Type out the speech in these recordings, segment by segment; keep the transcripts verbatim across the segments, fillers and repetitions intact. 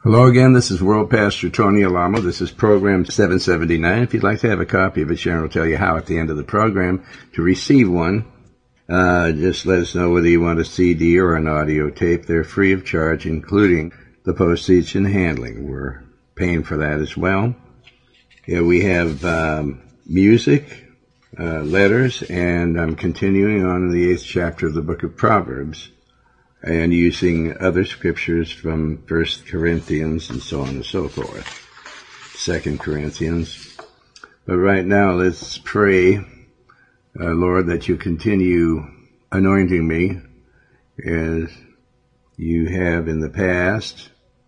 Hello again, this is World Pastor Tony Alamo. This is program seven seventy-nine. If you'd like to have a copy of it, Sharon will tell you how at the end of the program to receive one. Uh, just let us know whether you want a C D or an audio tape. They're free of charge, including the postage and handling. We're paying for that as well. Yeah, we have um, music, uh, letters, and I'm continuing on in the eighth chapter of the book of Proverbs, and using other scriptures from First Corinthians and so on and so forth, Second Corinthians. But right now, let's pray, uh, Lord, that you continue anointing me as you have in the past.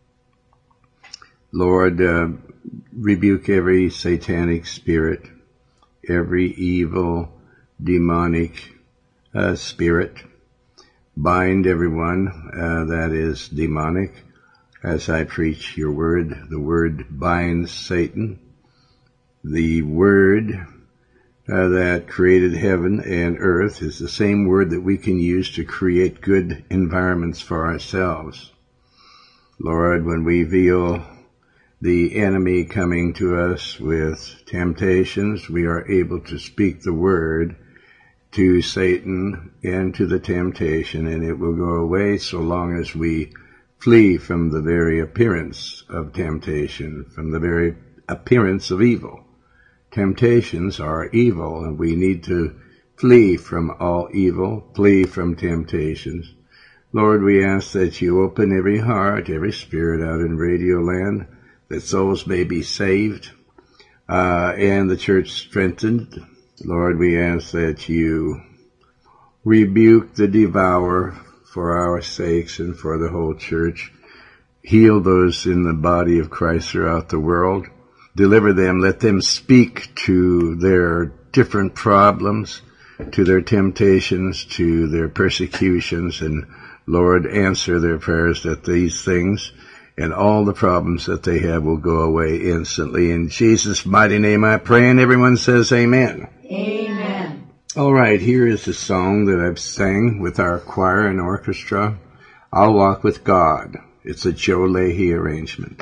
Lord, uh, rebuke every satanic spirit, every evil, demonic uh, spirit. Bind everyone uh, that is demonic as I preach your word. The word binds Satan. The word uh, that created heaven and earth is the same word that we can use to create good environments for ourselves. Lord, when we feel the enemy coming to us with temptations, we are able to speak the word to Satan and to the temptation, and it will go away so long as we flee from the very appearance of temptation, from the very appearance of evil. Temptations are evil, and we need to flee from all evil, flee from temptations. Lord, we ask that you open every heart, every spirit out in Radio Land, that souls may be saved, uh, and the church strengthened. Lord, we ask that you rebuke the devourer for our sakes and for the whole church. Heal those in the body of Christ throughout the world. Deliver them. Let them speak to their different problems, to their temptations, to their persecutions. And Lord, answer their prayers that these things and all the problems that they have will go away instantly. In Jesus' mighty name I pray, and everyone says amen. Amen. All right, here is a song that I've sang with our choir and orchestra. I'll Walk with God. It's a Joe Leahy arrangement.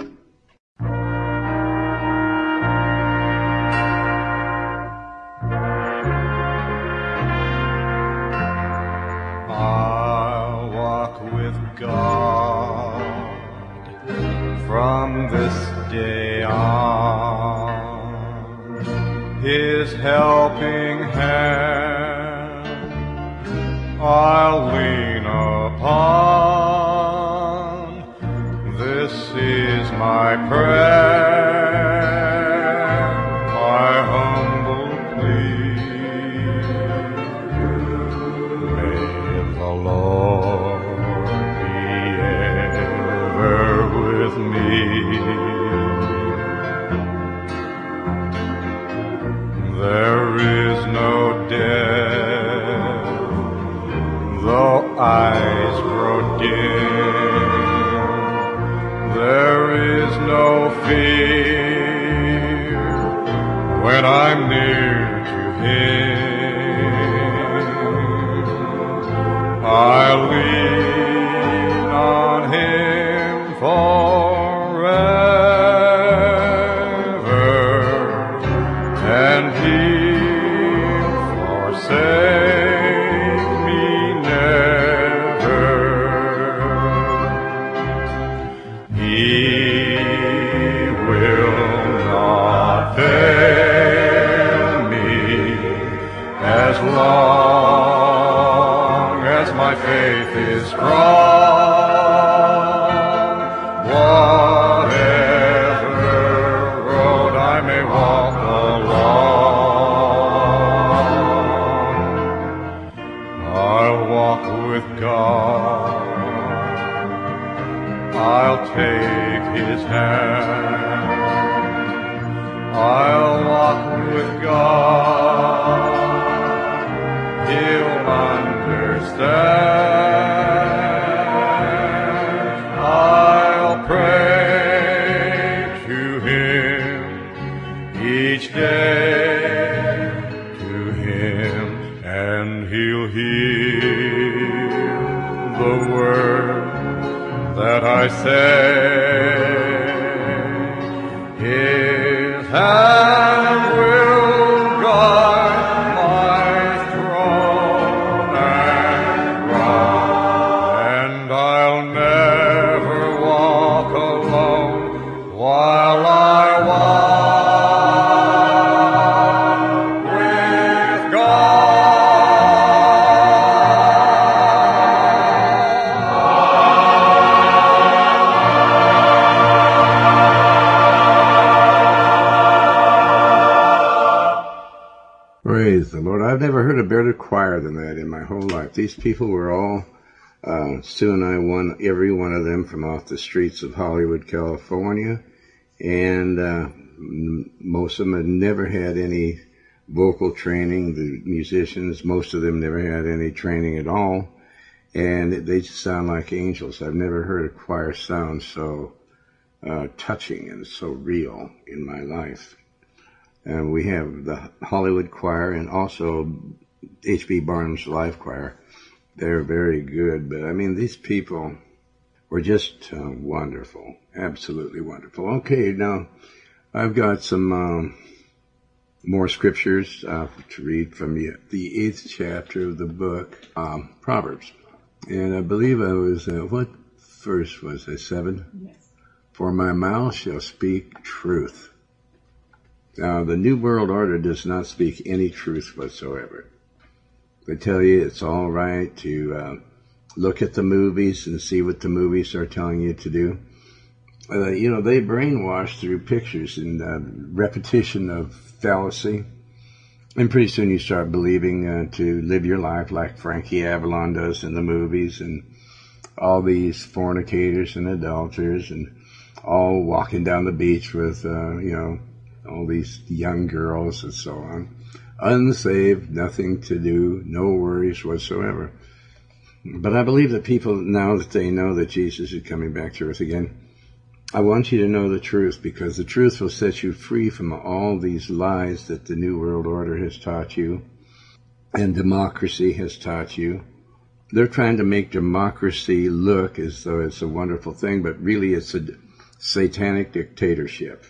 I'll walk with God from this day on. His helping hand I'll lean upon. This is my prayer, my humble plea. May the Lord be ever with me. There is no death, though eyes grow dim. There is no fear when I'm near to Him. I lean on Him forever. And He'll forsake me never. He will not fail me as long as my faith is strong. Whatever road I may walk I'll walk with God. I'll take His hand. I'll walk with God. He'll understand. I'll pray to Him each day. And He'll hear the word that I say. and will guide my throne and crown, and I'll never walk alone while I walk with God. Praise the Lord. I've never heard a better choir than that in my whole life. These people were all, uh, Sue and I won every one of them from off the streets of Hollywood, California. And uh, most of them had never had any vocal training. The musicians, most of them never had any training at all. And they just sound like angels. I've never heard a choir sound so uh, touching and so real in my life. And we have the Hollywood Choir and also H B Barnum's Live Choir. They're very good. But, I mean, these people were just uh, wonderful, absolutely wonderful. Okay, now I've got some um, more scriptures uh, to read from the, the eighth chapter of the book, um, Proverbs. And I believe I was, uh, what verse was I, seven? Yes. For my mouth shall speak truth. Now, the New World Order does not speak any truth whatsoever. They tell you it's all right to uh, look at the movies and see what the movies are telling you to do. Uh, you know, they brainwash through pictures and uh, repetition of fallacy. And pretty soon you start believing uh, to live your life like Frankie Avalon does in the movies, and all these fornicators and adulterers and all walking down the beach with, uh, you know, all these young girls and so on. Unsaved, nothing to do, no worries whatsoever. But I believe that people, now that they know that Jesus is coming back to earth again, I want you to know the truth, because the truth will set you free from all these lies that the New World Order has taught you and democracy has taught you. They're trying to make democracy look as though it's a wonderful thing, but really it's a satanic dictatorship.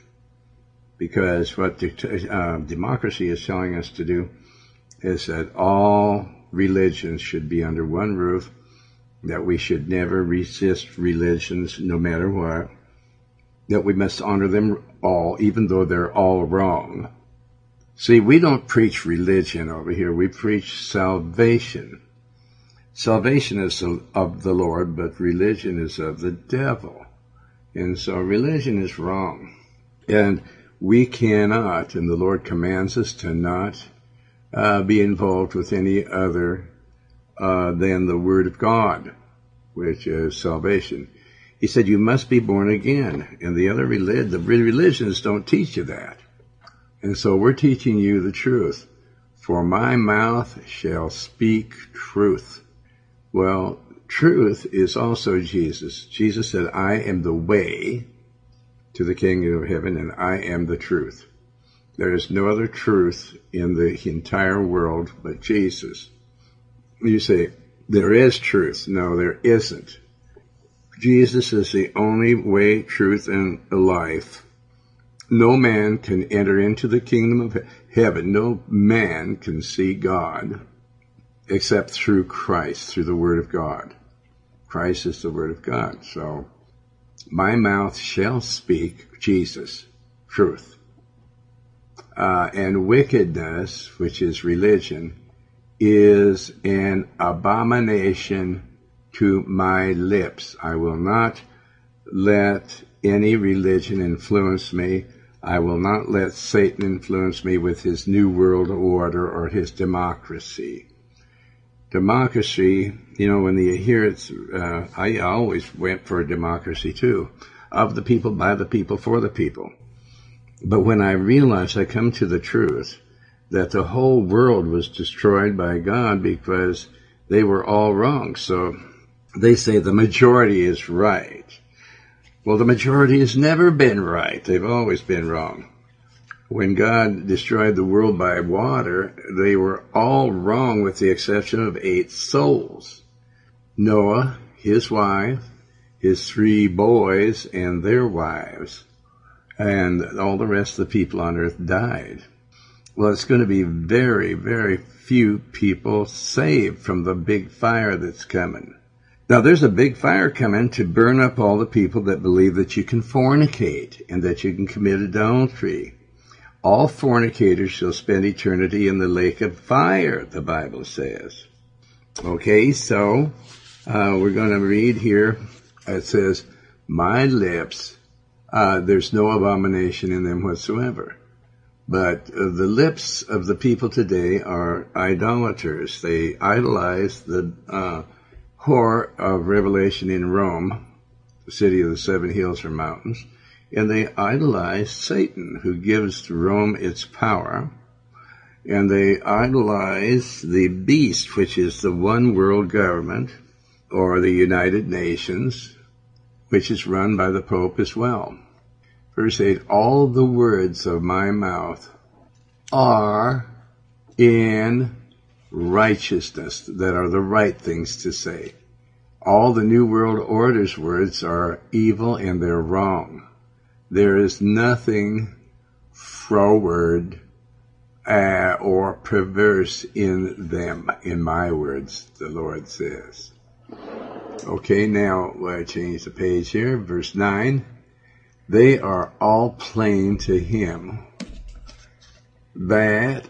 Because what the, uh, democracy is telling us to do is that all religions should be under one roof, that we should never resist religions no matter what, that we must honor them all, even though they're all wrong. See, we don't preach religion over here. We preach salvation. Salvation is of the Lord, but religion is of the devil. And so religion is wrong. And we cannot, and the Lord commands us to not uh, be involved with any other uh, than the Word of God, which is salvation. He said you must be born again, and the other relig- the religions don't teach you that. And so we're teaching you the truth. For my mouth shall speak truth. Well, truth is also Jesus. Jesus said, I am the way to the kingdom of heaven, and I am the truth. There is no other truth in the entire world but Jesus. You say, there is truth. No, there isn't. Jesus is the only way, truth, and life. No man can enter into the kingdom of heaven. No man can see God except through Christ, through the Word of God. Christ is the Word of God. So, my mouth shall speak, Jesus, truth. Uh, and wickedness, which is religion, is an abomination to my lips. I will not let any religion influence me. I will not let Satan influence me with his New World Order or his democracy. Democracy, you know, when you hear it, uh, I always went for a democracy too. Of the people, by the people, for the people. But when I realized, I come to the truth, that the whole world was destroyed by God because they were all wrong. So they say the majority is right. Well, the majority has never been right. They've always been wrong. When God destroyed the world by water, they were all wrong with the exception of eight souls. Noah, his wife, his three boys, and their wives. and all the rest of the people on earth died. Well, it's going to be very, very few people saved from the big fire that's coming. Now, there's a big fire coming to burn up all the people that believe that you can fornicate and that you can commit adultery. All fornicators shall spend eternity in the lake of fire, the Bible says. Okay, so uh, we're going to read here. It says, my lips, uh, there's no abomination in them whatsoever. But uh, the lips of the people today are idolaters. They idolize the uh, whore of Revelation in Rome, the city of the seven hills or mountains, and they idolize Satan, who gives Rome its power, and they idolize the beast, which is the one world government, or the United Nations, which is run by the Pope as well. Verse eight, all the words of my mouth are in righteousness, that are the right things to say. All the New World Order's words are evil and they're wrong. There is nothing froward uh, or perverse in them, in my words, the Lord says. Okay, now I change the page here. Verse nine. They are all plain to him that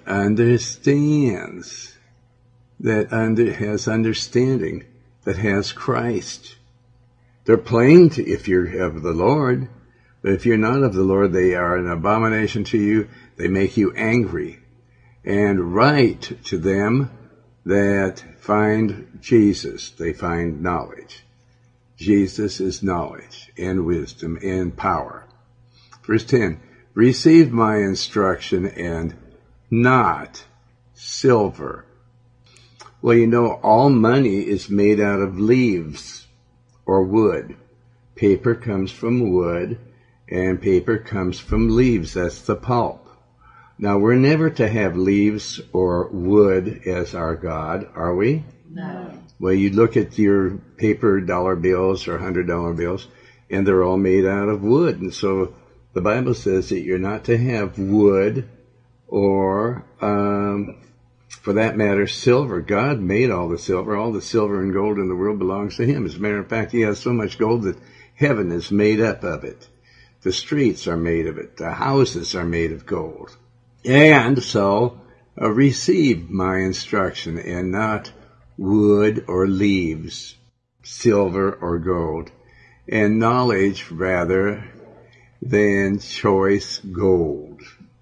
understands, that under, has understanding, that has Christ. They're plain to if you're of the Lord, but if you're not of the Lord, they are an abomination to you. They make you angry. And right to them that find Jesus, they find knowledge. Jesus is knowledge and wisdom and power. Verse ten, receive my instruction and not silver. Well, you know, all money is made out of leaves or wood. Paper comes from wood and paper comes from leaves. That's the pulp. Now, we're never to have leaves or wood as our God, are we? No. Well, you look at your paper dollar bills or hundred dollar bills, and they're all made out of wood. And so the Bible says that you're not to have wood or, um, for that matter, silver. God made all the silver. All the silver and gold in the world belongs to him. As a matter of fact, he has so much gold that heaven is made up of it. The streets are made of it. The houses are made of gold. And so uh, receive my instruction and not wood or leaves, silver or gold, and knowledge rather than choice gold.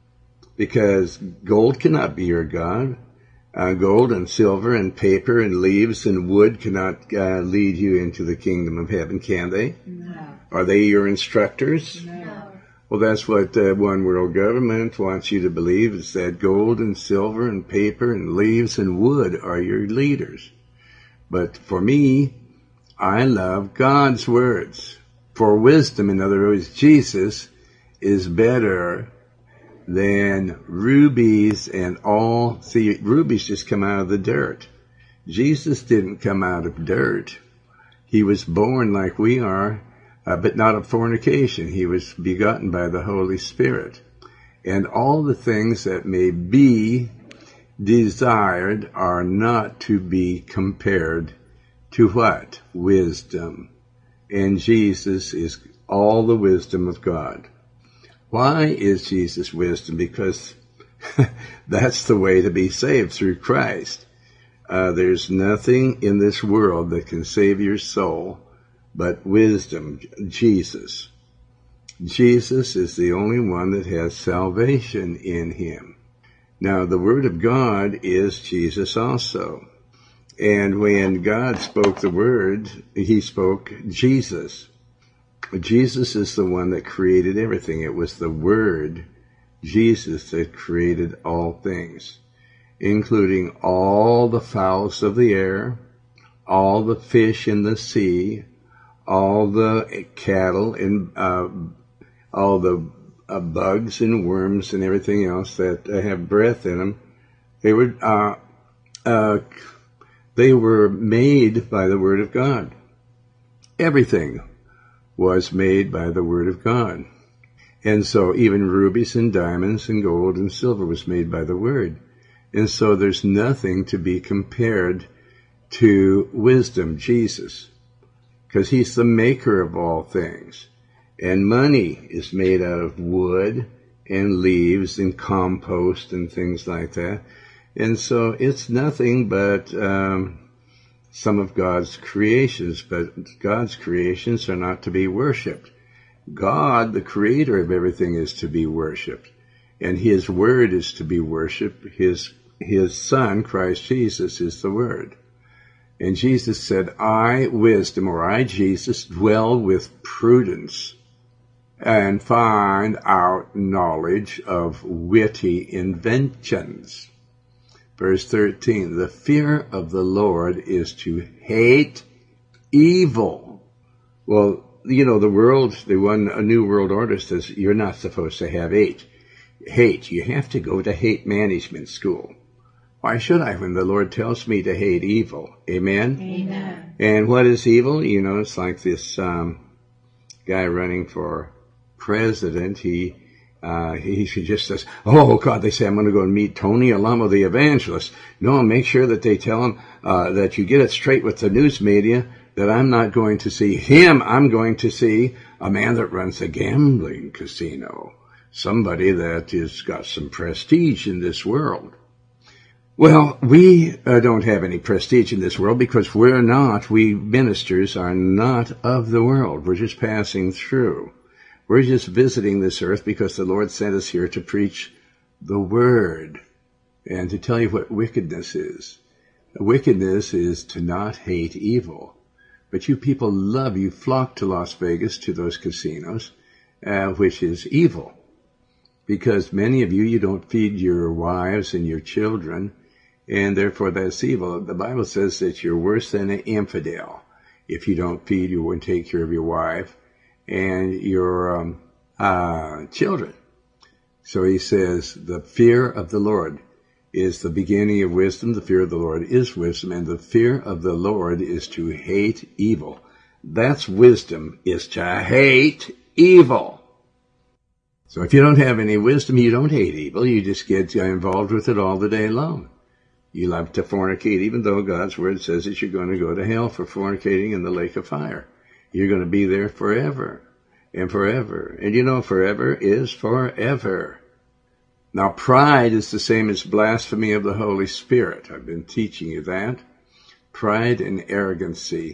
Because gold cannot be your God. Uh, gold and silver and paper and leaves and wood cannot uh, lead you into the kingdom of heaven, can they? No. Are they your instructors? No. Well, that's what uh, one world government wants you to believe, is that gold and silver and paper and leaves and wood are your leaders. But for me, I love God's words. For wisdom, in other words, Jesus is better than rubies and all. See, rubies just come out of the dirt. Jesus didn't come out of dirt. He was born like we are, uh, but not of fornication. He was begotten by the Holy Spirit. And all the things that may be desired are not to be compared to what? Wisdom. And Jesus is all the wisdom of God. Why is Jesus wisdom? Because that's the way to be saved, through Christ. Uh, there's nothing in this world that can save your soul but wisdom, Jesus. Jesus is the only one that has salvation in him. Now, the Word of God is Jesus also. And when God spoke the Word, he spoke Jesus. Jesus is the one that created everything. It was the Word, Jesus, that created all things, including all the fowls of the air, all the fish in the sea, all the cattle, and uh, all the uh, bugs and worms and everything else that uh, have breath in them. They were uh, uh, they were made by the Word of God. Everything was made by the Word of God. And so even rubies and diamonds and gold and silver was made by the Word. And so there's nothing to be compared to wisdom, Jesus, because he's the maker of all things. And money is made out of wood and leaves and compost and things like that. And so it's nothing but um, some of God's creations, but God's creations are not to be worshipped. God, the creator of everything, is to be worshipped, and his word is to be worshipped. His, his son, Christ Jesus, is the word. And Jesus said, I, wisdom, or I, Jesus, dwell with prudence and find out knowledge of witty inventions. Verse thirteen, the fear of the Lord is to hate evil. Well, you know, the world, the one, a new world order says you're not supposed to have hate. Hate. You have to go to hate management school. Why should I when the Lord tells me to hate evil? Amen? Amen. And what is evil? You know, it's like this um, guy running for president. He uh, he, he just says, oh, God, they say I'm going to go and meet Tony Alamo, the evangelist. No, make sure that they tell him uh, that you get it straight with the news media, that I'm not going to see him. I'm going to see a man that runs a gambling casino, somebody that has got some prestige in this world. Well, we uh, don't have any prestige in this world because we're not, we ministers are not of the world. We're just passing through. We're just visiting this earth because the Lord sent us here to preach the word and to tell you what wickedness is. Wickedness is to not hate evil. But you people love, you flock to Las Vegas, to those casinos, uh, which is evil. Because many of you, you don't feed your wives and your children, and therefore that's evil. The Bible says that you're worse than an infidel if you don't feed, you won't take care of your wife and your um, uh, children. So he says the fear of the Lord is the beginning of wisdom. The fear of the Lord is wisdom, and the fear of the Lord is to hate evil. That's wisdom, is to hate evil. So if you don't have any wisdom, you don't hate evil. You just get involved with it all the day long. You love to fornicate, even though God's word says that you're going to go to hell for fornicating in the lake of fire. You're going to be there forever and forever. And you know, forever is forever. Now, pride is the same as blasphemy of the Holy Spirit. I've been teaching you that. Pride and arrogancy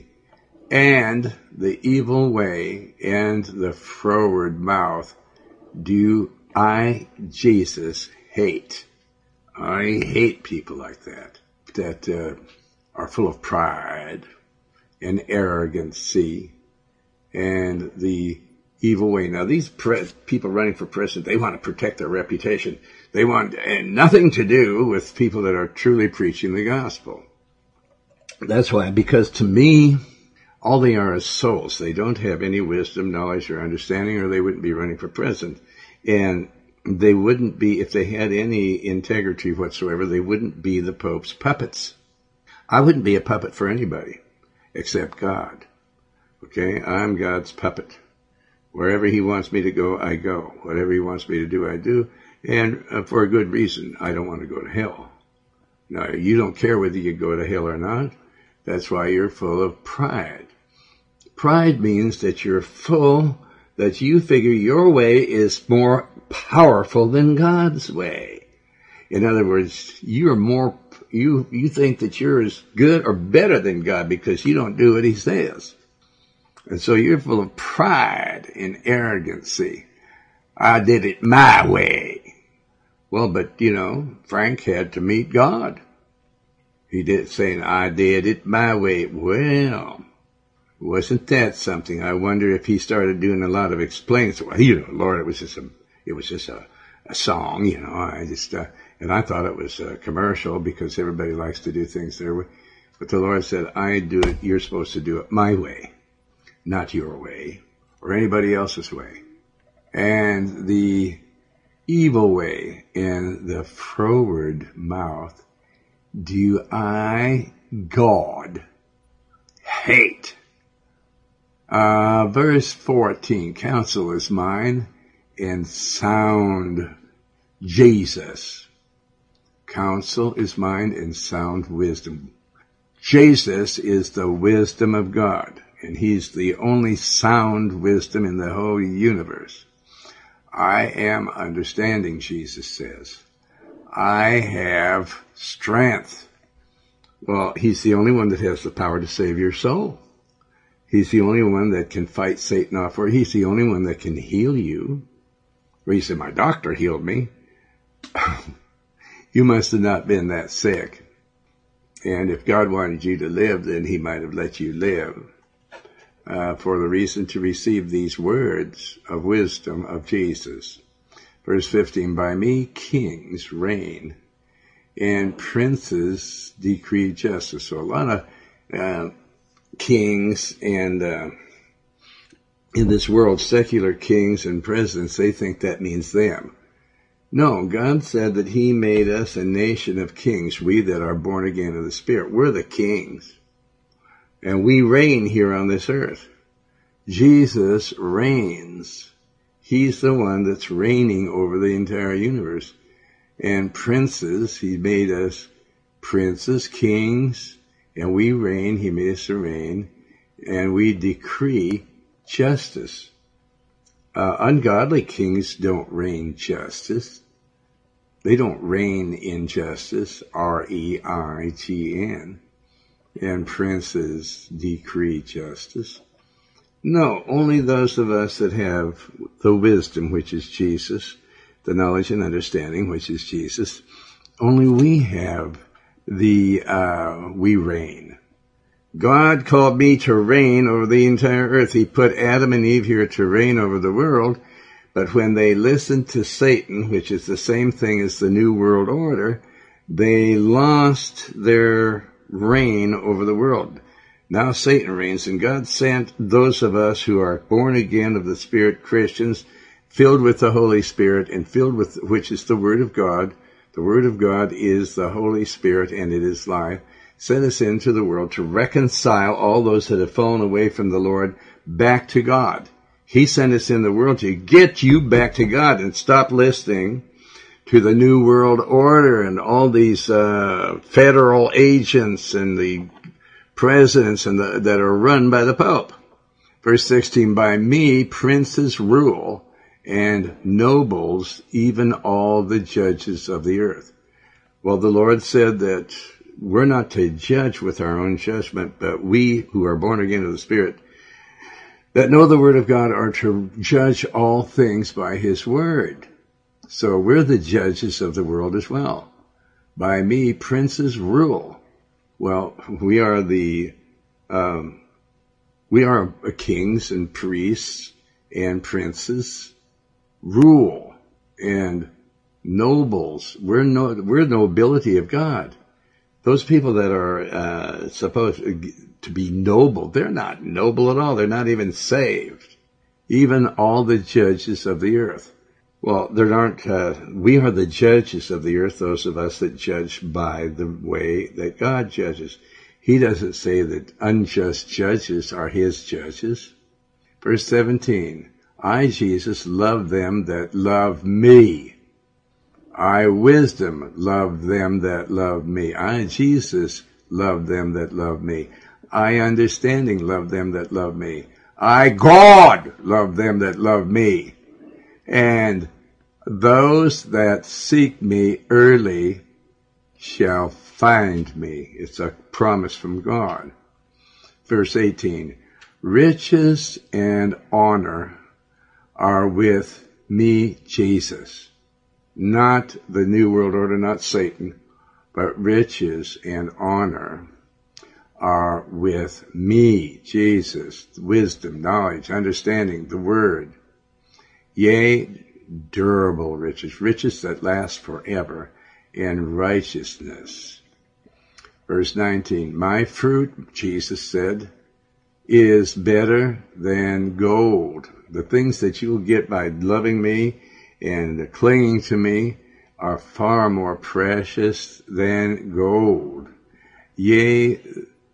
and the evil way and the froward mouth do I, Jesus, hate. I hate people like that, that uh, are full of pride and arrogancy and the evil way. Now, these pre- people running for president, they want to protect their reputation. They want and nothing to do with people that are truly preaching the gospel. That's why, because to me, all they are is souls. They don't have any wisdom, knowledge, or understanding, or they wouldn't be running for president. And they wouldn't be, if they had any integrity whatsoever, they wouldn't be the Pope's puppets. I wouldn't be a puppet for anybody except God. Okay? I'm God's puppet. Wherever he wants me to go, I go. Whatever he wants me to do, I do. And uh, for a good reason. I don't want to go to hell. Now, you don't care whether you go to hell or not. That's why you're full of pride. Pride means that you're full, that you figure your way is more powerful than God's way. In other words, you're more, you, you think that you're as good or better than God because you don't do what he says. And so you're full of pride and arrogancy. I did it my way. Well, but, you know, Frank had to meet God. He did saying, I did it my way. Well, wasn't that something? I wonder if he started doing a lot of explaining. So, well, you know, Lord, it was just a, it was just a, a song, you know, I just, uh, and I thought it was a commercial because everybody likes to do things their way. But the Lord said, I do it, you're supposed to do it my way, not your way or anybody else's way. And the evil way and the froward mouth do I, God, hate. Uh, verse fourteen, counsel is mine, and sound Jesus. Counsel is mine and sound wisdom. Jesus is the wisdom of God, and he's the only sound wisdom in the whole universe. I am understanding, Jesus says. I have strength. Well, he's the only one that has the power to save your soul. He's the only one that can fight Satan off, or he's the only one that can heal you. Or you say, my doctor healed me. You must have not been that sick. And if God wanted you to live, then he might have let you live. Uh, for the reason to receive these words of wisdom of Jesus. Verse fifteen, by me kings reign and princes decree justice. So a lot of uh, kings and uh, in this world, secular kings and presidents, they think that means them. No, God said that he made us a nation of kings, we that are born again of the Spirit. We're the kings. And we reign here on this earth. Jesus reigns. He's the one that's reigning over the entire universe. And princes, he made us princes, kings, and we reign. He made us to reign. And we decree justice. Uh, ungodly kings don't reign justice. They don't reign injustice, R E I G N. And princes decree justice. No, only those of us that have the wisdom, which is Jesus, the knowledge and understanding, which is Jesus, only we have the, uh, we reign. God called me to reign over the entire earth. He put Adam and Eve here to reign over the world, but when they listened to Satan, which is the same thing as the New World Order, they lost their reign over the world. Now Satan reigns, and God sent those of us who are born again of the Spirit, Christians, filled with the Holy Spirit, and filled with, which is the Word of God. The Word of God is the Holy Spirit, and it is life. Sent us into the world to reconcile all those that have fallen away from the Lord back to God. He sent us in the world to get you back to God and stop listening to the New World Order and all these uh, federal agents and the presidents and the, that are run by the Pope. Verse sixteen, by me princes rule and nobles, even all the judges of the earth. Well, the Lord said that we're not to judge with our own judgment, but we who are born again of the Spirit that know the Word of God are to judge all things by His Word. So we're the judges of the world as well. By me, princes rule. Well, we are the, um, we are kings and priests and princes rule and nobles. We're no, we're nobility of God. Those people that are uh, supposed to be noble, they're not noble at all. They're not even saved. Even all the judges of the earth. Well, there aren't, uh, we are the judges of the earth, those of us that judge by the way that God judges. He doesn't say that unjust judges are His judges. Verse seventeen, I, Jesus, love them that love me. I, wisdom, love them that love me. I, Jesus, love them that love me. I, understanding, love them that love me. I, God, love them that love me. And those that seek me early shall find me. It's a promise from God. Verse eighteen, riches and honor are with me, Jesus. Not the New World Order, not Satan, but riches and honor are with me, Jesus. Wisdom, knowledge, understanding, the Word. Yea, durable riches, riches that last forever, and righteousness. Verse nineteen, my fruit, Jesus said, is better than gold. The things that you will get by loving me and clinging to me are far more precious than gold. Yea,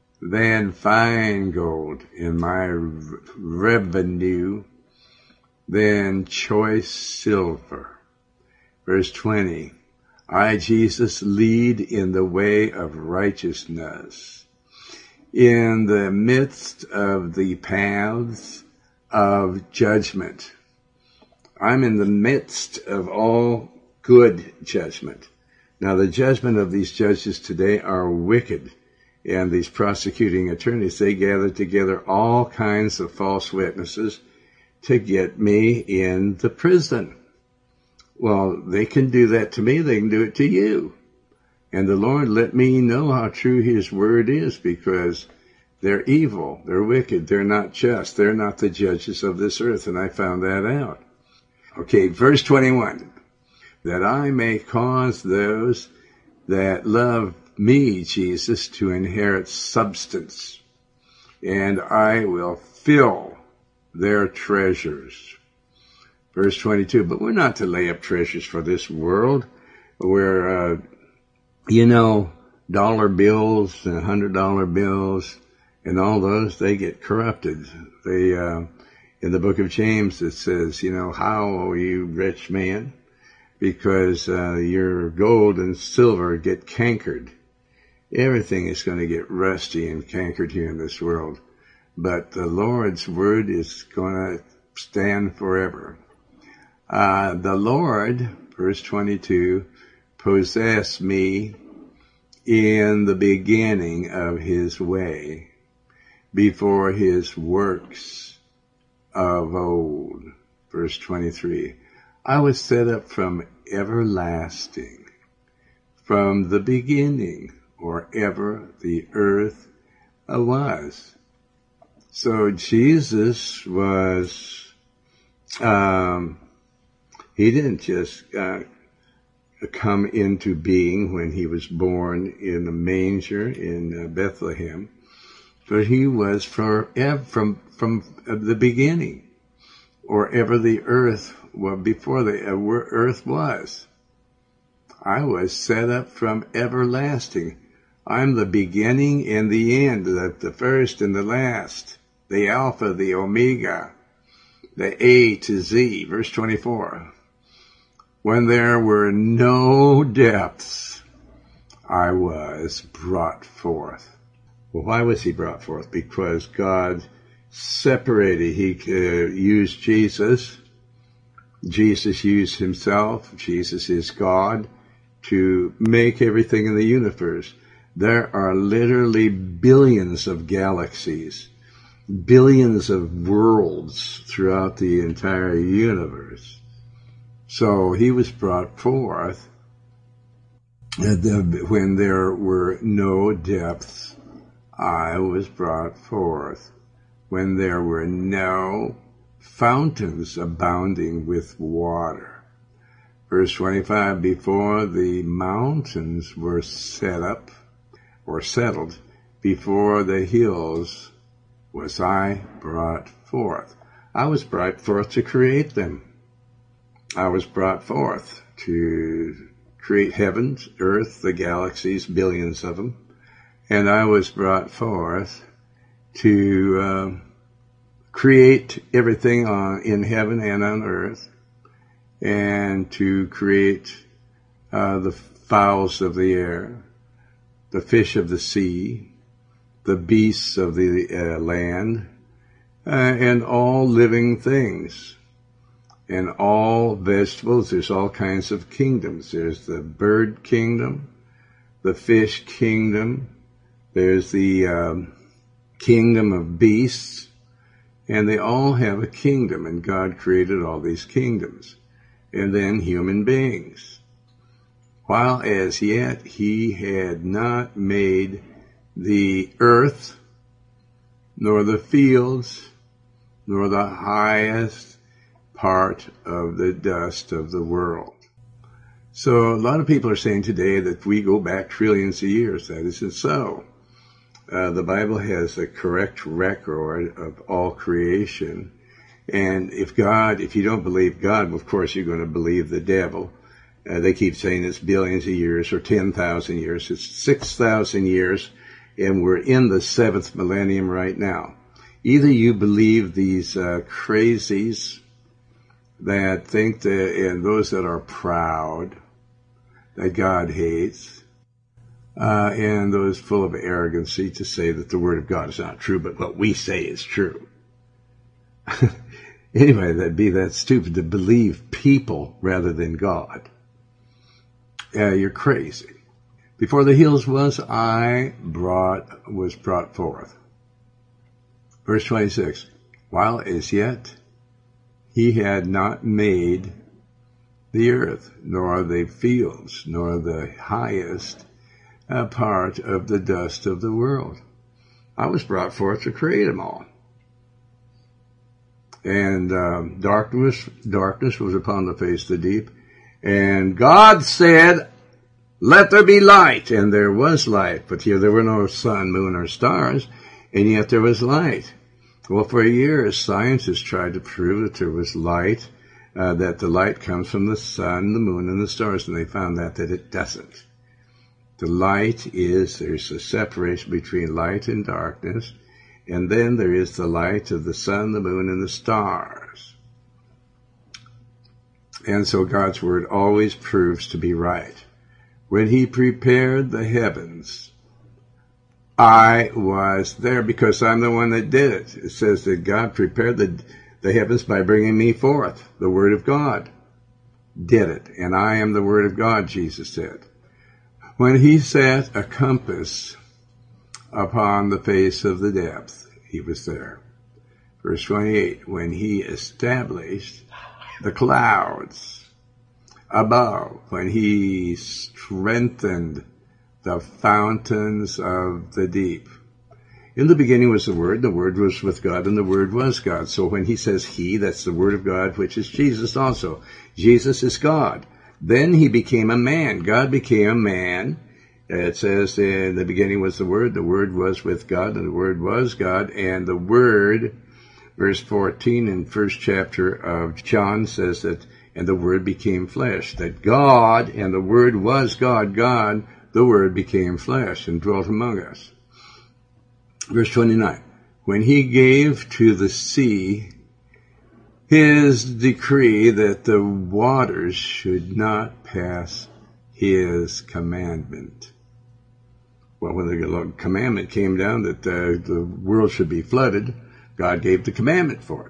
than fine gold in my revenue. than choice silver. Verse twenty, I, Jesus, lead in the way of righteousness, in the midst of the paths of judgment. I'm in the midst of all good judgment. Now, the judgment of these judges today are wicked, and these prosecuting attorneys, they gather together all kinds of false witnesses to get me in the prison. Well, they can do that to me, they can do it to you. And the Lord let me know how true His word is, because they're evil, they're wicked, they're not just, they're not the judges of this earth, and I found that out. Okay, verse twenty-one, that I may cause those that love me, Jesus, to inherit substance, and I will fill their treasures. Verse twenty-two, but we're not to lay up treasures for this world, where, uh, you know, dollar bills and hundred dollar bills and all those, they get corrupted. They, uh, in the book of James, it says, you know, how, O you rich man, because uh, your gold and silver get cankered. Everything is going to get rusty and cankered here in this world. But the Lord's word is going to stand forever. Uh, the Lord, verse twenty-two, possessed me in the beginning of His way, before His works of old. Verse twenty-three, I was set up from everlasting, from the beginning, or ever the earth was. So Jesus was, um, He didn't just uh, come into being when He was born in a manger in uh, Bethlehem, but He was forever, from from the beginning, or ever the earth, well, before the earth was. I was set up from everlasting. I'm the beginning and the end, the, the first and the last, the Alpha, the Omega, the A to Z. Verse twenty-four. When there were no depths, I was brought forth. Well, why was He brought forth? Because God separated. He uh, used Jesus. Jesus used Himself. Jesus is God to make everything in the universe. There are literally billions of galaxies, billions of worlds throughout the entire universe. So He was brought forth when there were no depths. I was brought forth when there were no fountains abounding with water. Verse twenty-five, before the mountains were set up or settled, before the hills was I brought forth. I was brought forth to create them. I was brought forth to create heavens, earth, the galaxies, billions of them. And I was brought forth to uh, create everything on, in heaven and on earth, and to create uh, the fowls of the air, the fish of the sea, the beasts of the uh, land, uh, and all living things. And all vegetables. There's all kinds of kingdoms. There's the bird kingdom, the fish kingdom, there's the um, kingdom of beasts, and they all have a kingdom, and God created all these kingdoms. And then human beings. While as yet He had not made the earth, nor the fields, nor the highest part of the dust of the world. So a lot of people are saying today that we go back trillions of years. That isn't so. Uh, the Bible has a correct record of all creation. And if God, if you don't believe God, well, of course you're going to believe the devil. Uh, they keep saying it's billions of years or ten thousand years. It's six thousand years, and we're in the seventh millennium right now. Either you believe these uh, crazies that think that, and those that are proud, that God hates, uh, and those full of arrogancy to say that the Word of God is not true, but what we say is true. Anybody that'd be that stupid to believe people rather than God, uh, you're crazy. Before the hills was, I brought, was brought forth. Verse twenty-six, while as yet he had not made the earth, nor the fields, nor the highest uh, part of the dust of the world. I was brought forth to create them all. And um, darkness, darkness was upon the face of the deep. And God said, let there be light. And there was light. But here there were no sun, moon, or stars. And yet there was light. Well, for years, scientists tried to prove that there was light, uh, that the light comes from the sun, the moon, and the stars. And they found that, that it doesn't. The light is, there's a separation between light and darkness. And then there is the light of the sun, the moon, and the stars. And so God's word always proves to be right. When he prepared the heavens, I was there because I'm the one that did it. It says that God prepared the, the heavens by bringing me forth. The word of God did it. And I am the word of God, Jesus said. When he set a compass upon the face of the depth, he was there. Verse twenty-eight, when he established the clouds above, when he strengthened the fountains of the deep. In the beginning was the Word, the Word was with God, and the Word was God. So when he says he, that's the Word of God, which is Jesus also. Jesus is God. Then he became a man. God became a man. It says in the beginning was the Word, the Word was with God, and the Word was God, and the Word, verse fourteen in first chapter of John says that, and the Word became flesh, that God and the Word was God, God, the Word became flesh and dwelt among us. Verse twenty-nine, when he gave to the sea his decree that the waters should not pass his commandment. Well, when the commandment came down that uh, the world should be flooded, God gave the commandment for it.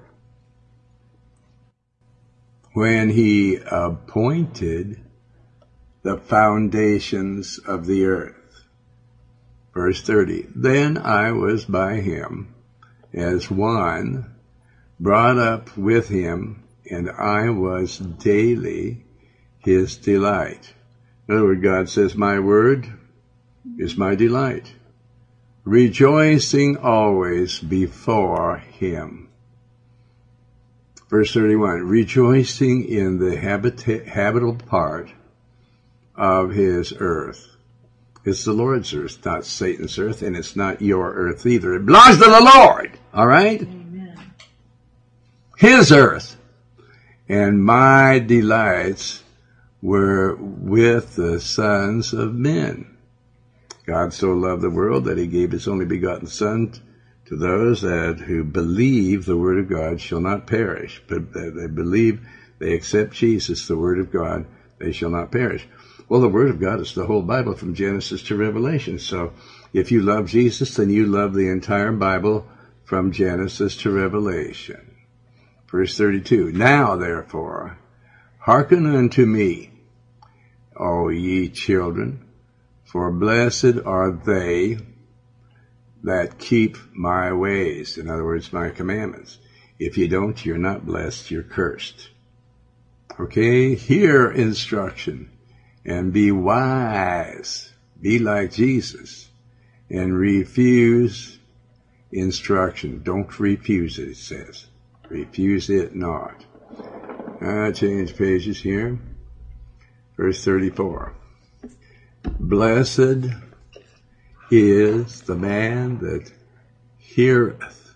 When he appointed the foundations of the earth. Verse thirty, then I was by him as one brought up with him, and I was daily his delight. In other words, God says, my word is my delight, rejoicing always before him. Verse thirty-one, rejoicing in the habita- habitable part of his earth. It's the Lord's earth, not Satan's earth, and it's not your earth either. It belongs to the Lord, all right? Amen. His earth. And my delights were with the sons of men. God so loved the world that he gave his only begotten Son to those that who believe the word of God shall not perish, but they believe, they accept Jesus, the word of God, they shall not perish. Well, the word of God is the whole Bible from Genesis to Revelation. So if you love Jesus, then you love the entire Bible from Genesis to Revelation. Verse thirty-two, now therefore, hearken unto me, O ye children, for blessed are they that keep my ways. In other words, my commandments. If you don't, you're not blessed, you're cursed. Okay, hear instruction and be wise. Be like Jesus and refuse instruction. Don't refuse it, it says. Refuse it not. I change pages here. Verse thirty-four. Blessed is the man that heareth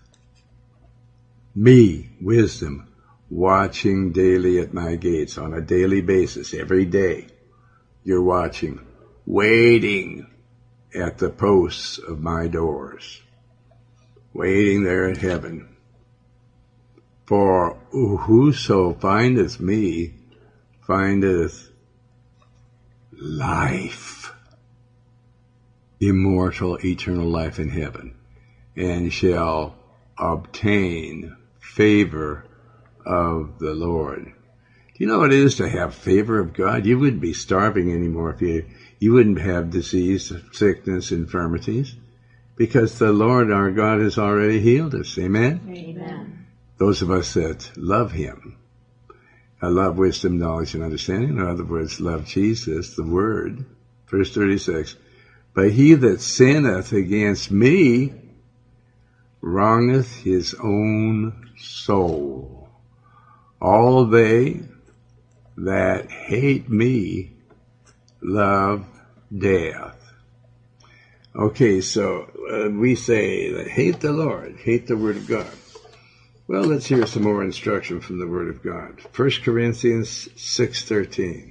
me, wisdom, watching daily at my gates, on a daily basis, every day. You're watching, waiting at the posts of my doors, waiting there in heaven For whoso findeth me findeth life, immortal, eternal life in heaven, and shall obtain favor of the Lord. Do you know what it is to have favor of God? You wouldn't be starving anymore if you, you wouldn't have disease, sickness, infirmities, because the Lord our God has already healed us. Amen? Amen. Those of us that love Him, I love wisdom, knowledge, and understanding. In other words, love Jesus, the Word. Verse thirty-six, but he that sinneth against me wrongeth his own soul. All they that hate me love death. Okay, so uh, we say that hate the Lord, hate the Word of God. Well, let's hear some more instruction from the Word of God. First Corinthians six thirteen.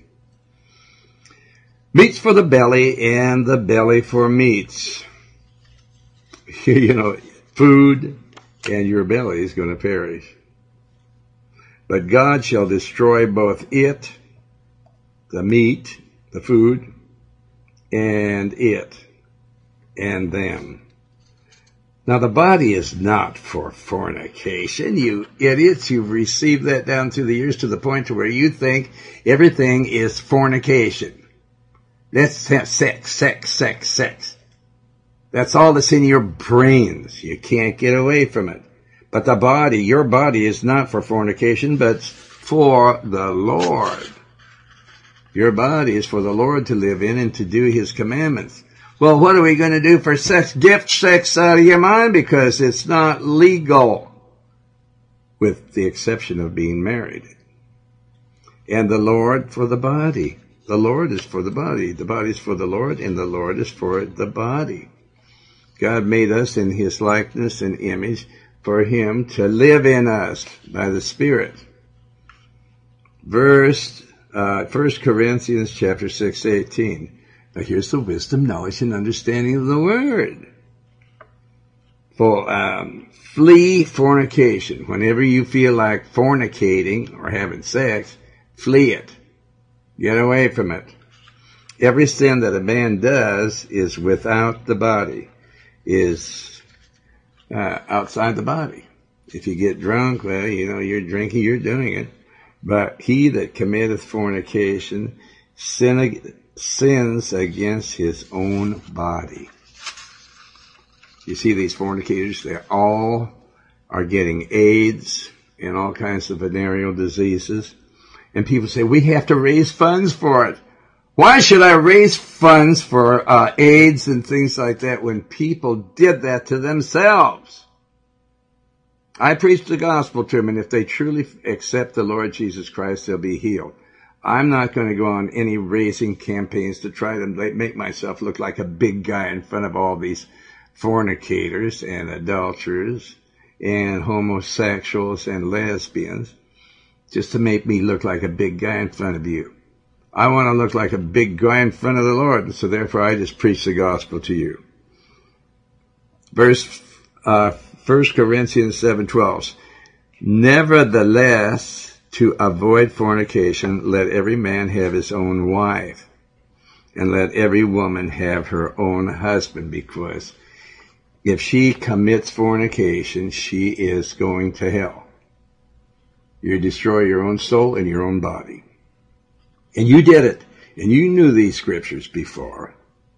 Meats for the belly, and the belly for meats. You know, food and your belly is going to perish. But God shall destroy both it, the meat, the food, and it, and them. Now, the body is not for fornication. You idiots, you've received that down through the years to the point to where you think everything is fornication. That's sex, sex, sex, sex. That's all that's in your brains. You can't get away from it. But the body, your body is not for fornication, but for the Lord. Your body is for the Lord to live in and to do His commandments. Well, what are we going to do for sex? Gift sex out of your mind because it's not legal, with the exception of being married. And the Lord for the body. The Lord is for the body. The body is for the Lord, and the Lord is for the body. God made us in His likeness and image for Him to live in us by the Spirit. Verse, uh, First Corinthians chapter six eighteen. Now here's the wisdom, knowledge, and understanding of the Word. For, um, flee fornication. Whenever you feel like fornicating or having sex, flee it. Get away from it. Every sin that a man does is without the body, is uh, outside the body. If you get drunk, well, you know, you're drinking, you're doing it. But he that committeth fornication sin, sins against his own body. You see these fornicators, they all are getting AIDS and all kinds of venereal diseases. And people say, we have to raise funds for it. Why should I raise funds for uh, AIDS and things like that when people did that to themselves? I preach the gospel to them, and if they truly accept the Lord Jesus Christ, they'll be healed. I'm not going to go on any raising campaigns to try to make myself look like a big guy in front of all these fornicators and adulterers and homosexuals and lesbians, just to make me look like a big guy in front of you. I want to look like a big guy in front of the Lord, and so therefore I just preach the gospel to you. Verse, uh, First Corinthians seven twelve. Nevertheless, to avoid fornication, let every man have his own wife, and let every woman have her own husband, because if she commits fornication, she is going to hell. You destroy your own soul and your own body. And you did it. And you knew these scriptures before.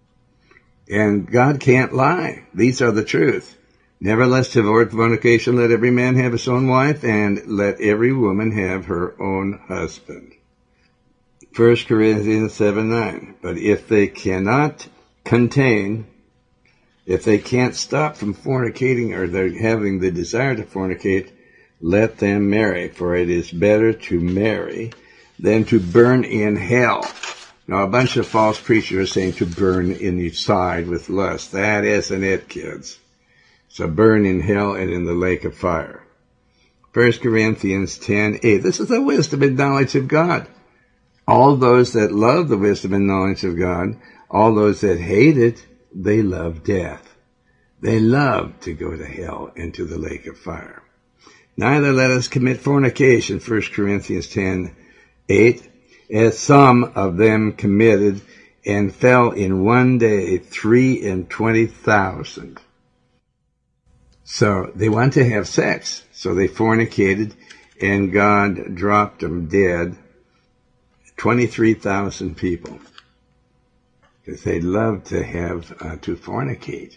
And God can't lie. These are the truth. Nevertheless, to avoid fornication, let every man have his own wife, and let every woman have her own husband. First Corinthians seven nine. But if they cannot contain, if they can't stop from fornicating, or they're having the desire to fornicate, let them marry, for it is better to marry than to burn in hell. Now, a bunch of false preachers are saying to burn in each side with lust. That isn't it, kids. So burn in hell and in the lake of fire. First Corinthians ten eight. This is the wisdom and knowledge of God. All those that love the wisdom and knowledge of God, all those that hate it, they love death. They love to go to hell and to the lake of fire. Neither let us commit fornication, First Corinthians ten eight, as some of them committed, and fell in one day three and twenty thousand. So they want to have sex, so they fornicated, and God dropped them dead, twenty-three thousand people, because they love to have, uh, to fornicate.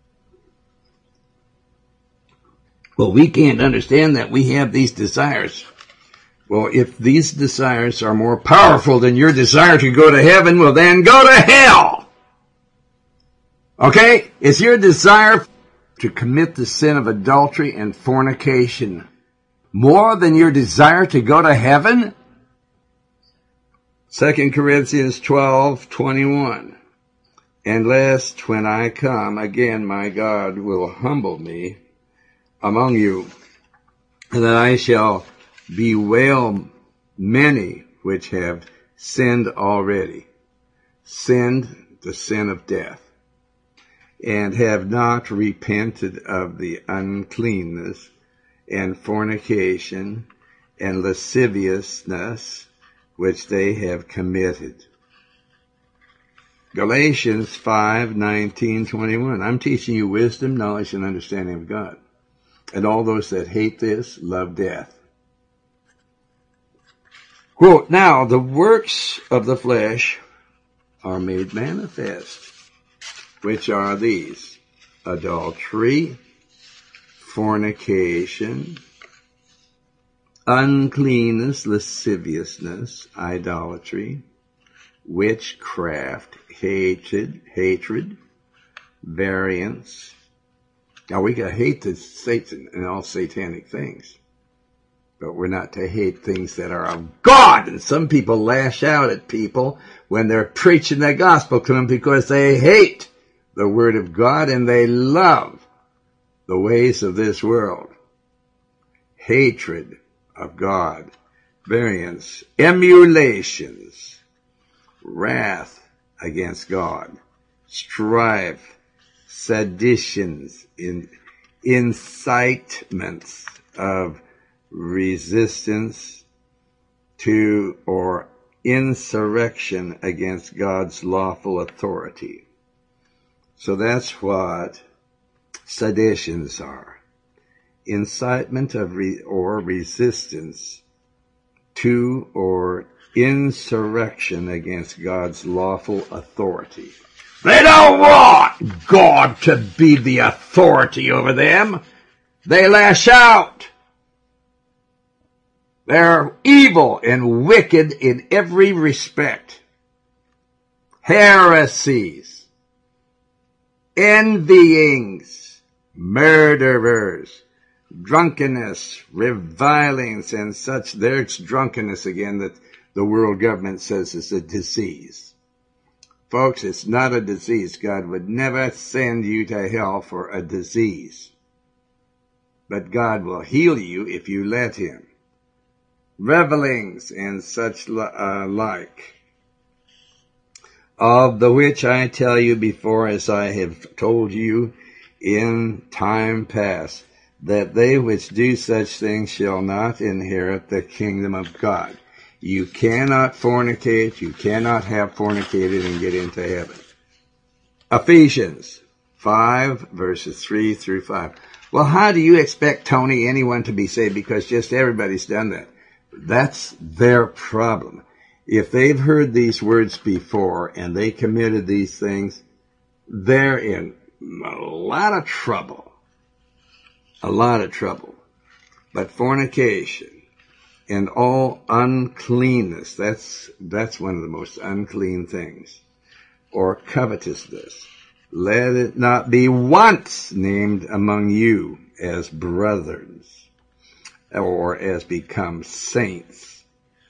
Well, we can't understand that. We have these desires. Well, if these desires are more powerful than your desire to go to heaven, well then go to hell! Okay? Is your desire to commit the sin of adultery and fornication more than your desire to go to heaven? Second Corinthians twelve twenty-one. And lest when I come again my God will humble me among you, and that I shall bewail many which have sinned already, sinned the sin of death, and have not repented of the uncleanness and fornication and lasciviousness which they have committed. Galatians five nineteen twenty-one. I'm teaching you wisdom, knowledge, and understanding of God. And all those that hate this love death. Quote, now the works of the flesh are made manifest, which are these: adultery, fornication, uncleanness, lasciviousness, idolatry, witchcraft, hatred, hatred, variance. Now we gotta hate the Satan and all satanic things, but we're not to hate things that are of God. And some people lash out at people when they're preaching the gospel to them because they hate the word of God and they love the ways of this world. Hatred of God, variance, emulations, wrath against God, strife, seditions, in, incitements of resistance to or insurrection against God's lawful authority. So that's what seditions are. Incitement of re, or resistance to or insurrection against God's lawful authority. They don't want God to be the authority over them. They lash out. They're evil and wicked in every respect. Heresies, envyings, murderers, drunkenness, revilings, and such. There's drunkenness again that the world government says is a disease. Folks, it's not a disease. God would never send you to hell for a disease. But God will heal you if you let him. Revelings and such uh, like, of the which I tell you before, as I have told you in time past, that they which do such things shall not inherit the kingdom of God. You cannot fornicate, you cannot have fornicated and get into heaven. Ephesians five, verses three through five. Well, how do you expect, Tony, anyone to be saved? Because just everybody's done that. That's their problem. If they've heard these words before and they committed these things, they're in a lot of trouble. A lot of trouble. But fornication and all uncleanness, that's, that's one of the most unclean things. Or covetousness. Let it not be once named among you as brothers, or as become saints.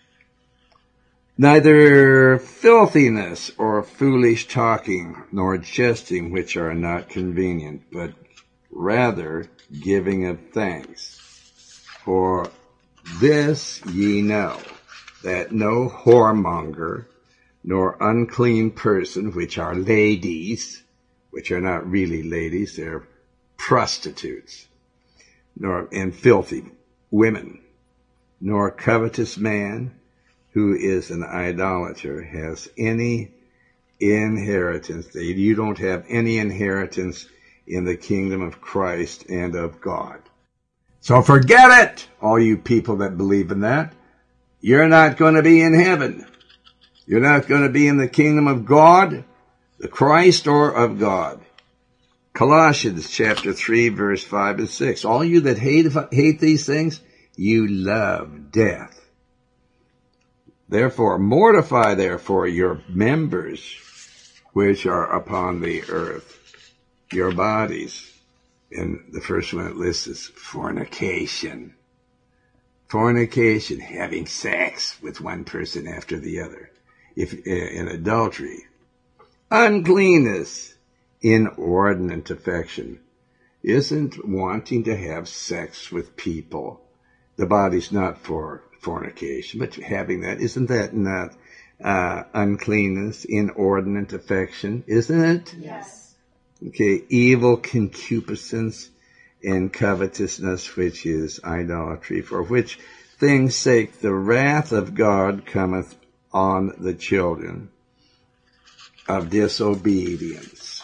Neither filthiness or foolish talking, nor jesting, which are not convenient, but rather giving of thanks. For this ye know, that no whoremonger, nor unclean person, which are ladies, which are not really ladies, they're prostitutes, nor and filthy, women, nor covetous man who is an idolater has any inheritance. You don't have any inheritance in the kingdom of Christ and of God. So forget it, all you people that believe in that. You're not going to be in heaven. You're not going to be in the kingdom of God, the Christ, or of God. Colossians chapter three, verse five and six. All you that hate, hate these things, you love death. Therefore, mortify therefore your members which are upon the earth, your bodies. And the first one it lists is fornication. Fornication, having sex with one person after the other. If in adultery. Uncleanness, inordinate affection. Isn't wanting to have sex with people. The body's not for fornication, but having that, isn't that not uh, uncleanness, inordinate affection? Isn't it? Yes. Okay, evil concupiscence and covetousness, which is idolatry, for which things' sake the wrath of God cometh on the children of disobedience.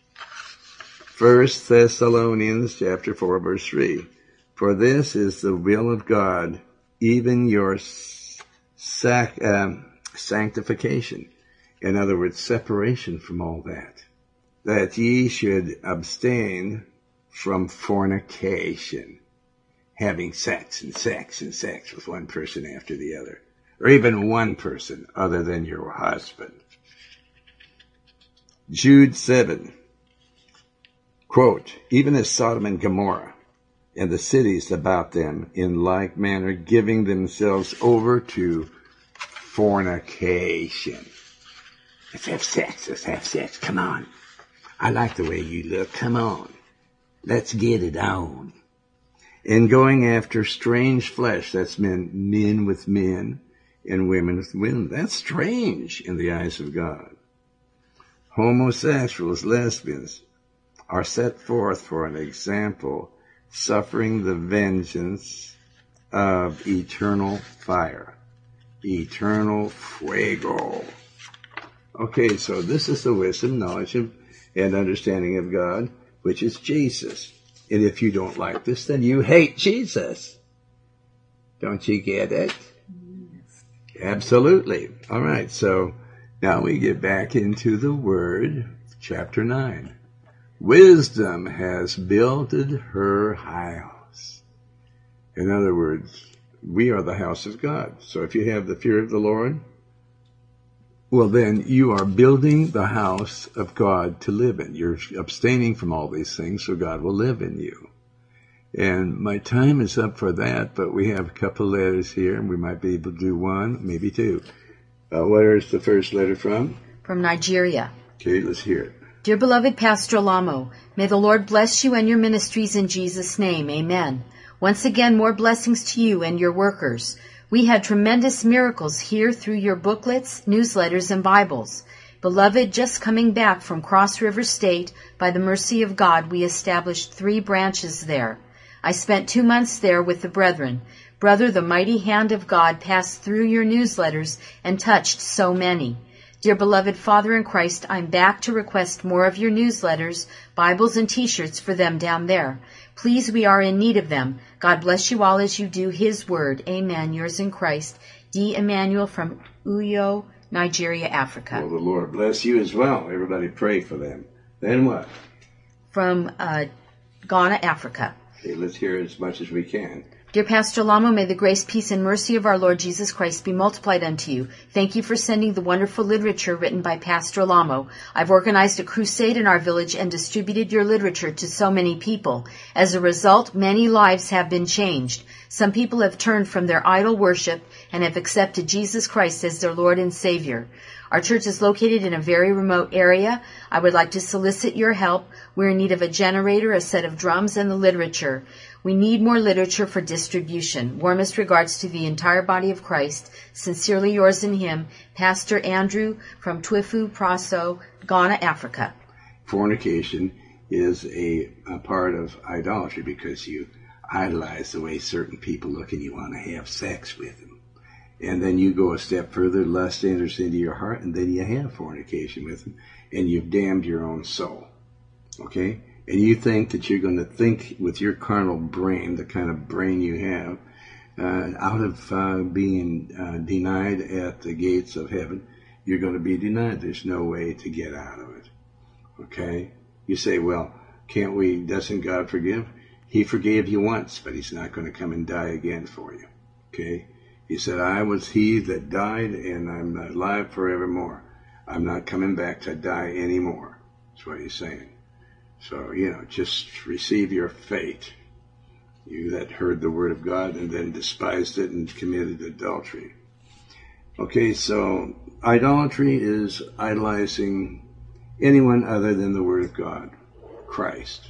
First Thessalonians chapter four, verse three. For this is the will of God, even your sac- um, sanctification. In other words, separation from all that. That ye should abstain from fornication, having sex and sex and sex with one person after the other, or even one person other than your husband. Jude seven, quote, even as Sodom and Gomorrah and the cities about them in like manner, giving themselves over to fornication. Let's have sex, let's have sex, come on. I like the way you look, come on. Let's get it on. And going after strange flesh, that's men, men with men and women with women. That's strange in the eyes of God. Homosexuals, lesbians are set forth for an example, suffering the vengeance of eternal fire. Eternal fuego. Okay, so this is the wisdom, knowledge, and understanding of God, which is Jesus. And if you don't like this, then you hate Jesus. Don't you get it? Yes. Absolutely. All right, so now we get back into the Word, chapter nine. Wisdom has builded her house. In other words, we are the house of God. So if you have the fear of the Lord, well, then you are building the house of God to live in. You're abstaining from all these things so God will live in you. And my time is up for that, but we have a couple of letters here, and we might be able to do one, maybe two. Uh, where is the first letter from? From Nigeria. Okay, let's hear it. Dear beloved Pastor Lamo, may the Lord bless you and your ministries in Jesus' name. Amen. Once again, more blessings to you and your workers. We had tremendous miracles here through your booklets, newsletters, and Bibles. Beloved, just coming back from Cross River State, by the mercy of God, we established three branches there. I spent two months there with the brethren. Brother, the mighty hand of God passed through your newsletters and touched so many. Dear beloved Father in Christ, I'm back to request more of your newsletters, Bibles, and T-shirts for them down there. Please, we are in need of them. God bless you all as you do His word. Amen. Yours in Christ. D. Emmanuel from Uyo, Nigeria, Africa. Well, the Lord bless you as well. Everybody pray for them. Then what? From uh, Ghana, Africa. Okay, let's hear as much as we can. Dear Pastor Lamo, may the grace, peace, and mercy of our Lord Jesus Christ be multiplied unto you. Thank you for sending the wonderful literature written by Pastor Lamo. I've organized a crusade in our village and distributed your literature to so many people. As a result, many lives have been changed. Some people have turned from their idol worship and have accepted Jesus Christ as their Lord and Savior. Our church is located in a very remote area. I would like to solicit your help. We're in need of a generator, a set of drums, and the literature. We need more literature for distribution. Warmest regards to the entire body of Christ. Sincerely yours in Him, Pastor Andrew from Twifu, Praso, Ghana, Africa. Fornication is a, a part of idolatry because you idolize the way certain people look and you want to have sex with them. And then you go a step further, lust enters into your heart, and then you have fornication with them, and you've damned your own soul. Okay? And you think that you're going to think with your carnal brain, the kind of brain you have, uh, out of uh, being uh, denied at the gates of heaven, you're going to be denied. There's no way to get out of it. Okay? You say, well, can't we, doesn't God forgive? He forgave you once, but he's not going to come and die again for you. Okay? He said, I was he that died, and I'm alive forevermore. I'm not coming back to die anymore. That's what he's saying. So, you know, just receive your fate. You that heard the word of God and then despised it and committed adultery. Okay, so idolatry is idolizing anyone other than the word of God, Christ.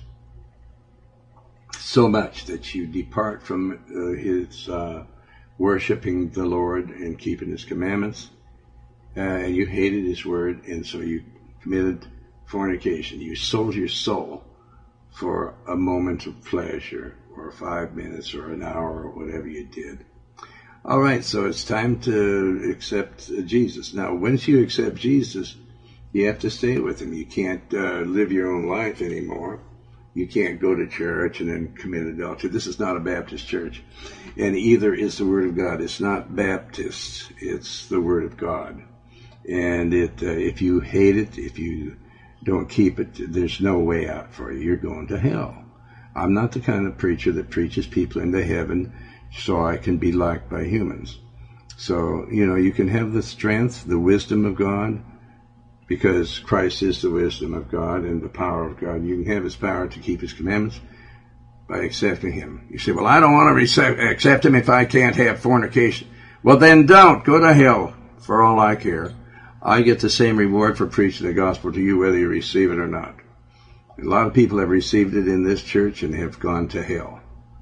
So much that you depart from uh, his uh, worshiping the Lord and keeping his commandments, uh, and you hated his word, and so you committed fornication. You sold your soul for a moment of pleasure, or five minutes, or an hour, or whatever you did. All right, so it's time to accept Jesus. Now, once you accept Jesus, you have to stay with him. You can't uh, live your own life anymore. You can't go to church and then commit adultery. This is not a Baptist church. And either is the Word of God. It's not Baptist. It's the Word of God. And it, uh, if you hate it, if you don't keep it, there's no way out for you. You're going to hell. I'm not the kind of preacher that preaches people into heaven so I can be liked by humans. So, you know, you can have the strength, the wisdom of God, because Christ is the wisdom of God and the power of God. You can have his power to keep his commandments by accepting him. You say, well, I don't want to receive, accept him if I can't have fornication. Well, then don't. Go to hell for all I care. I get the same reward for preaching the gospel to you whether you receive it or not. A lot of people have received it in this church and have gone to hell.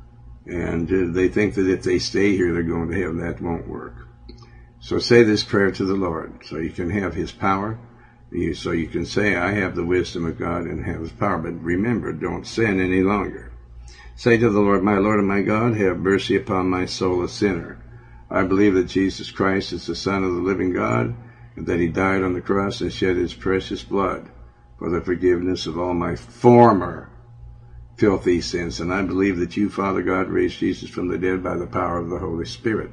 And uh, they think that if they stay here, they're going to heaven. That won't work. So say this prayer to the Lord so you can have his power. You, so you can say, I have the wisdom of God and have his power. But remember, don't sin any longer. Say to the Lord, my Lord and my God, have mercy upon my soul, a sinner. I believe that Jesus Christ is the Son of the living God, and that he died on the cross and shed his precious blood for the forgiveness of all my former filthy sins. And I believe that you, Father God, raised Jesus from the dead by the power of the Holy Spirit.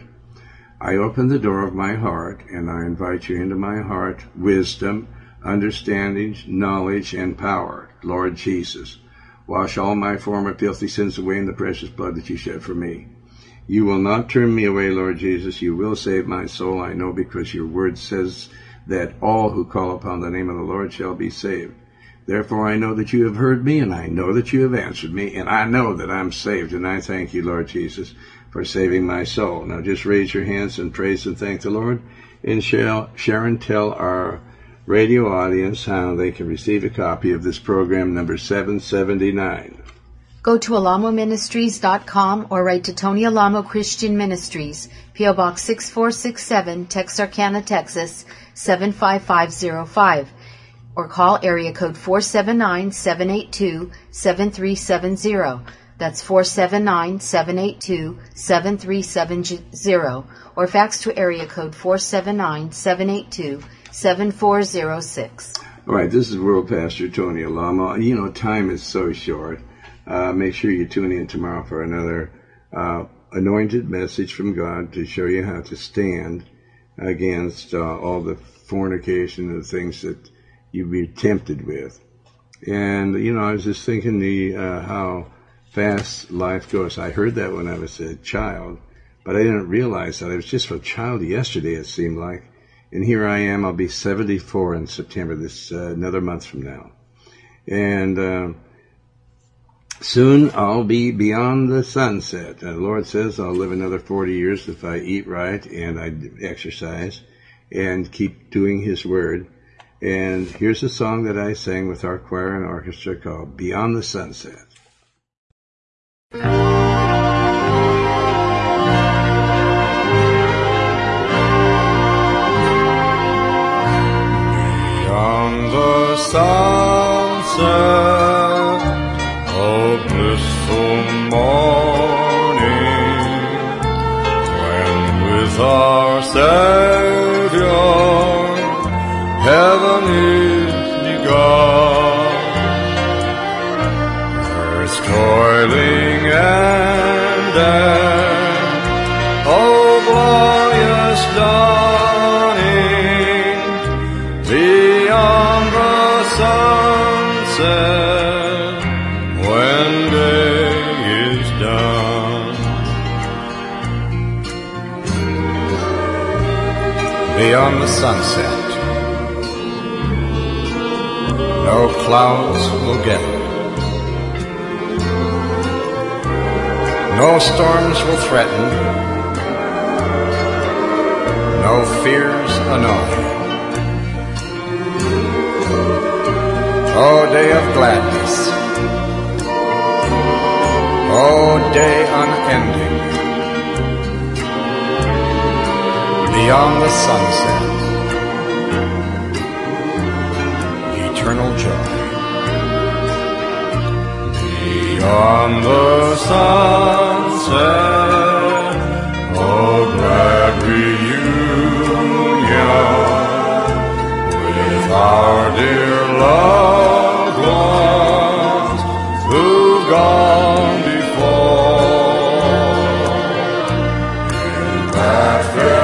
I open the door of my heart, and I invite you into my heart, wisdom, understanding, knowledge, and power. Lord Jesus, wash all my former filthy sins away in the precious blood that you shed for me. You will not turn me away, Lord Jesus. You will save my soul, I know, because your word says that all who call upon the name of the Lord shall be saved. Therefore, I know that you have heard me, and I know that you have answered me, and I know that I'm saved, and I thank you, Lord Jesus, for saving my soul. Now just raise your hands and praise and thank the Lord, and share and tell our radio audience how they can receive a copy of this program number seven seventy-nine. Go to alamo ministries dot com or write to Tony Alamo Christian Ministries, P O Box six four six seven, Texarkana, Texas seven five five zero five, or call area code four seven nine, seven eight two, seven three seven zero. That's four seven nine, seven eight two, seven three seven zero, or fax to area code four seven nine, seven eight two, seven four zero six. All right, this is World Pastor Tony Alamo. You know, time is so short. Uh, make sure you tune in tomorrow for another uh, anointed message from God to show you how to stand against uh, all the fornication and the things that you'd be tempted with. And, you know, I was just thinking the uh, how fast life goes. I heard that when I was a child, but I didn't realize that. I was just a child yesterday, it seemed like. And here I am. I'll be seventy-four in September, this uh, another month from now. And uh, soon I'll be beyond the sunset. And the Lord says I'll live another forty years if I eat right and I exercise and keep doing his word. And here's a song that I sang with our choir and orchestra called Beyond the Sunset. Beyond the sunset, a blissful morn. beyond the sunset. No clouds will gather. No storms will threaten. No fears annoy. Oh, day of gladness. Oh, day unending. Beyond the sunset. Eternal joy. Beyond the sunset, oh glad reunion with our dear loved ones who've gone before in that fair